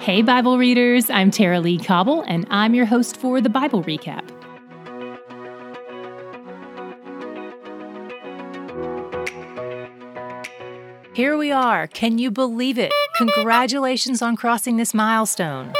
Hey, Bible readers, I'm Tara Lee Cobble, and I'm your host for the Bible Recap. Here we are. Can you believe it? Congratulations on crossing this milestone.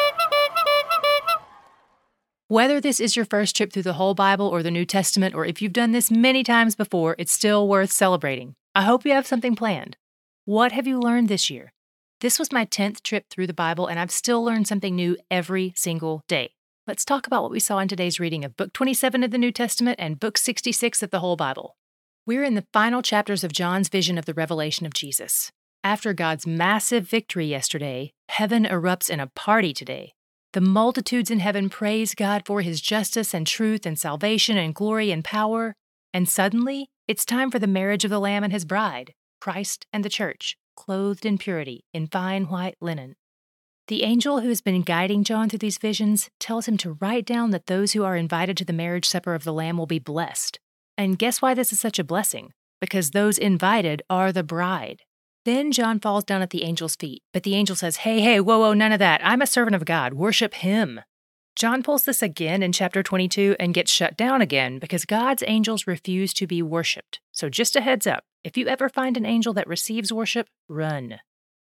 Whether this is your first trip through the whole Bible or the New Testament, or if you've done this many times before, it's still worth celebrating. I hope you have something planned. What have you learned this year? This was my 10th trip through the Bible, and I've still learned something new every single day. Let's talk about what we saw in today's reading of Book 27 of the New Testament and Book 66 of the whole Bible. We're in the final chapters of John's vision of the revelation of Jesus. After God's massive victory yesterday, heaven erupts in a party today. The multitudes in heaven praise God for his justice and truth and salvation and glory and power. And suddenly, it's time for the marriage of the Lamb and his bride, Christ and the church, clothed in purity, in fine white linen. The angel who has been guiding John through these visions tells him to write down that those who are invited to the marriage supper of the Lamb will be blessed. And guess why this is such a blessing? Because those invited are the bride. Then John falls down at the angel's feet, but the angel says, Hey, whoa, none of that. I'm a servant of God. Worship him. John pulls this again in chapter 22 and gets shut down again because God's angels refuse to be worshipped. So just a heads up, if you ever find an angel that receives worship, run.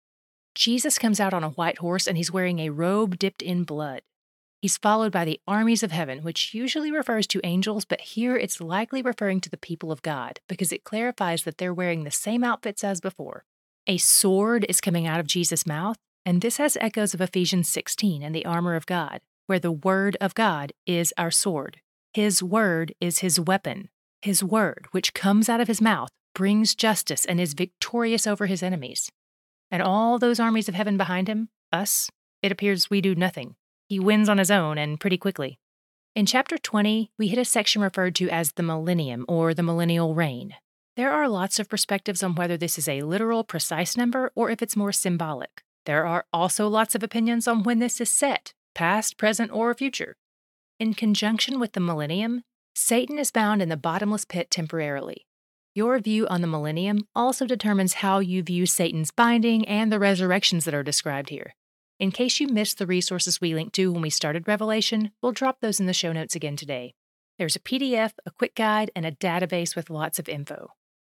Jesus comes out on a white horse and he's wearing a robe dipped in blood. He's followed by the armies of heaven, which usually refers to angels, but here it's likely referring to the people of God because it clarifies that they're wearing the same outfits as before. A sword is coming out of Jesus' mouth, and this has echoes of Ephesians 16 and the armor of God, where the word of God is our sword. His word is his weapon. His word, which comes out of his mouth, brings justice and is victorious over his enemies. And all those armies of heaven behind him, us, it appears we do nothing. He wins on his own and pretty quickly. In chapter 20, we hit a section referred to as the millennium or the millennial reign. There are lots of perspectives on whether this is a literal, precise number or if it's more symbolic. There are also lots of opinions on when this is set, past, present, or future. In conjunction with the millennium, Satan is bound in the bottomless pit temporarily. Your view on the millennium also determines how you view Satan's binding and the resurrections that are described here. In case you missed the resources we linked to when we started Revelation, we'll drop those in the show notes again today. There's a PDF, a quick guide, and a database with lots of info.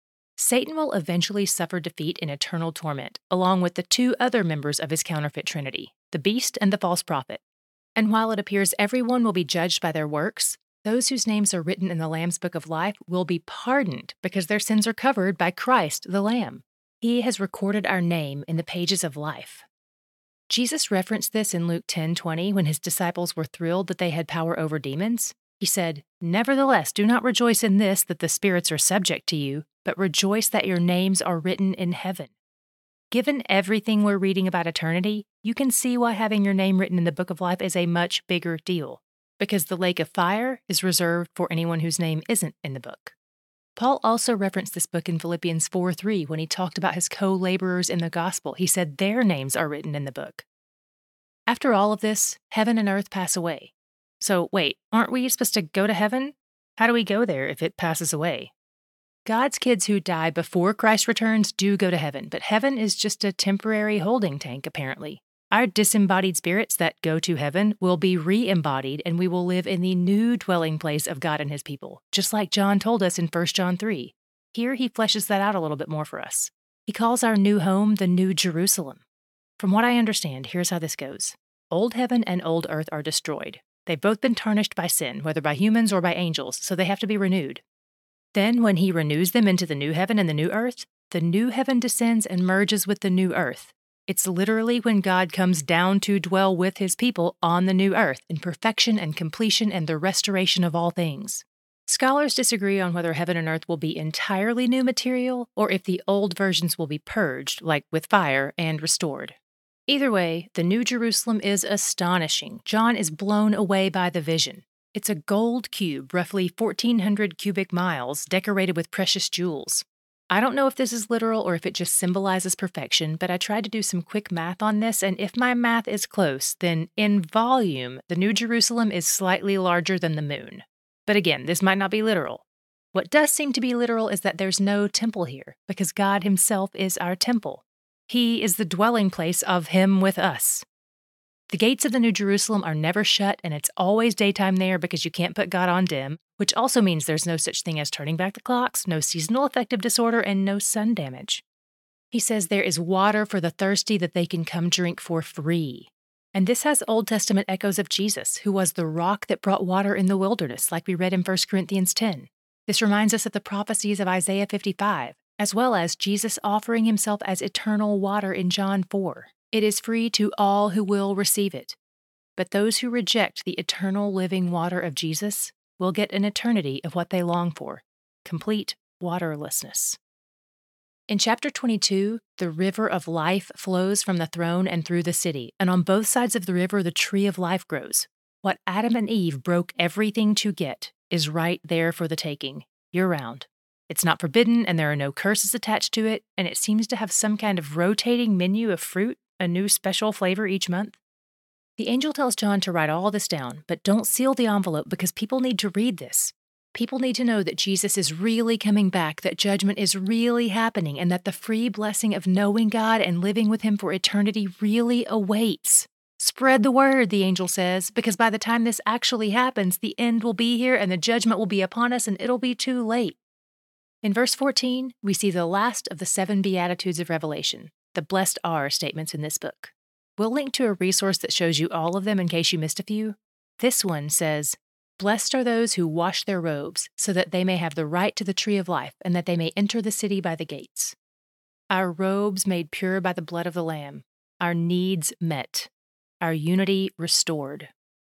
Satan will eventually suffer defeat in eternal torment, along with the two other members of his counterfeit trinity, the beast and the false prophet. And while it appears everyone will be judged by their works, those whose names are written in the Lamb's Book of Life will be pardoned because their sins are covered by Christ the Lamb. He has recorded our name in the pages of life. Jesus referenced this in Luke 10:20 when his disciples were thrilled that they had power over demons. He said, Nevertheless, do not rejoice in this that the spirits are subject to you, but rejoice that your names are written in heaven. Given everything we're reading about eternity, you can see why having your name written in the Book of Life is a much bigger deal, because the lake of fire is reserved for anyone whose name isn't in the book. Paul also referenced this book in Philippians 4:3 when he talked about his co-laborers in the gospel. He said their names are written in the book. After all of this, heaven and earth pass away. So wait, aren't we supposed to go to heaven? How do we go there if it passes away? God's kids who die before Christ returns do go to heaven, but heaven is just a temporary holding tank, apparently. Our disembodied spirits that go to heaven will be re-embodied, and we will live in the new dwelling place of God and his people, just like John told us in 1 John 3. Here he fleshes that out a little bit more for us. He calls our new home the New Jerusalem. From what I understand, here's how this goes. Old heaven and old earth are destroyed. They've both been tarnished by sin, whether by humans or by angels, so they have to be renewed. Then, when he renews them into the new heaven and the new earth, the new heaven descends and merges with the new earth. It's literally when God comes down to dwell with his people on the new earth in perfection and completion and the restoration of all things. Scholars disagree on whether heaven and earth will be entirely new material or if the old versions will be purged, like with fire, and restored. Either way, the New Jerusalem is astonishing. John is blown away by the vision. It's a gold cube, roughly 1,400 cubic miles, decorated with precious jewels. I don't know if this is literal or if it just symbolizes perfection, but I tried to do some quick math on this, and if my math is close, then in volume, the New Jerusalem is slightly larger than the moon. But again, this might not be literal. What does seem to be literal is that there's no temple here, because God himself is our temple. He is the dwelling place of him with us. The gates of the New Jerusalem are never shut, and it's always daytime there because you can't put God on dim, which also means there's no such thing as turning back the clocks, no seasonal affective disorder, and no sun damage. He says there is water for the thirsty that they can come drink for free. And this has Old Testament echoes of Jesus, who was the rock that brought water in the wilderness, like we read in 1 Corinthians 10. This reminds us of the prophecies of Isaiah 55, as well as Jesus offering himself as eternal water in John 4. It is free to all who will receive it. But those who reject the eternal living water of Jesus will get an eternity of what they long for, complete waterlessness. In chapter 22, the river of life flows from the throne and through the city, and on both sides of the river the tree of life grows. What Adam and Eve broke everything to get is right there for the taking, year-round. It's not forbidden, and there are no curses attached to it, and it seems to have some kind of rotating menu of fruit, a new special flavor each month. The angel tells John to write all this down, but don't seal the envelope because people need to read this. People need to know that Jesus is really coming back, that judgment is really happening, and that the free blessing of knowing God and living with Him for eternity really awaits. Spread the word, the angel says, because by the time this actually happens, the end will be here and the judgment will be upon us and it'll be too late. In verse 14, we see the last of the 7 Beatitudes of Revelation, the blessed are statements in this book. We'll link to a resource that shows you all of them in case you missed a few. This one says, "Blessed are those who wash their robes, so that they may have the right to the tree of life, and that they may enter the city by the gates." Our robes made pure by the blood of the Lamb, our needs met, our unity restored.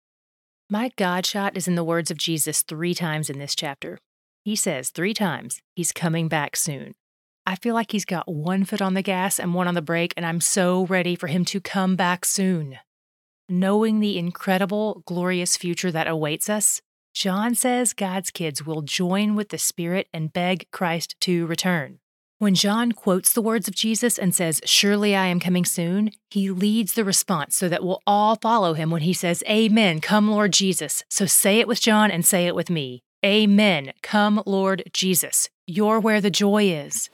My God shot is in the words of Jesus 3 times in this chapter. He says 3 times, He's coming back soon. I feel like He's got 1 foot on the gas and 1 on the brake, and I'm so ready for Him to come back soon. Knowing the incredible, glorious future that awaits us, John says God's kids will join with the Spirit and beg Christ to return. When John quotes the words of Jesus and says, "Surely I am coming soon," he leads the response so that we'll all follow him when he says, "Amen, come Lord Jesus." So say it with John and say it with me. Amen, come Lord Jesus. You're where the joy is.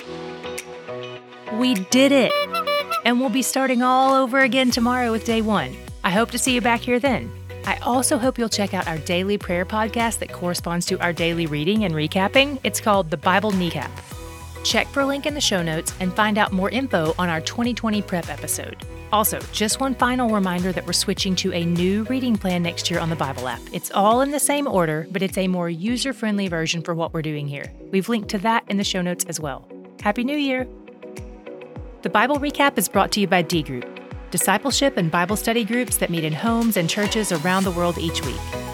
We did it! And we'll be starting all over again tomorrow with day 1. I hope to see you back here then. I also hope you'll check out our daily prayer podcast that corresponds to our daily reading and recapping. It's called The Bible Kneecap. Check for a link in the show notes and find out more info on our 2020 prep episode. Also, just one final reminder that we're switching to a new reading plan next year on the Bible app. It's all in the same order, but it's a more user-friendly version for what we're doing here. We've linked to that in the show notes as well. Happy New Year! The Bible Recap is brought to you by D Group, discipleship and Bible study groups that meet in homes and churches around the world each week.